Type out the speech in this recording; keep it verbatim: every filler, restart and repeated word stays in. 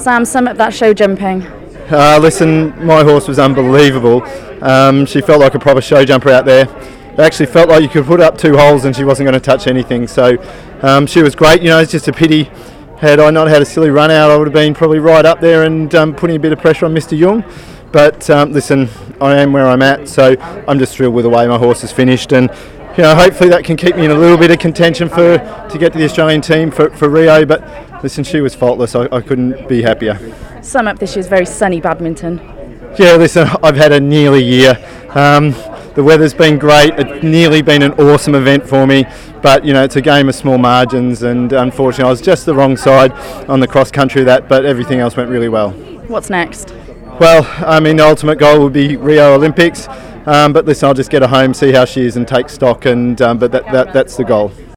Sam, sum up that show jumping. Uh, listen, my horse was unbelievable. Um, she felt like a proper show jumper out there. It actually felt like you could put up two holes and she wasn't going to touch anything. So um, she was great. You know, it's just a pity. Had I not had a silly run out, I would have been probably right up there and um, putting a bit of pressure on Mister Young. But um, listen, I am where I'm at, so I'm just thrilled with the way my horse has finished, and you know, hopefully that can keep me in a little bit of contention for to get to the Australian team for, for Rio. But listen, she was faultless. I, I couldn't be happier. Sum up this year's very sunny badminton. Yeah, listen, I've had a nearly year. Um, the weather's been great. It's nearly been an awesome event for me, but you know, it's a game of small margins, and unfortunately I was just the wrong side on the cross country of that, but everything else went really well. What's next? Well, I mean, the ultimate goal would be Rio Olympics, um, but listen, I'll just get her home, see how she is and take stock, and um, but that, that that's the goal.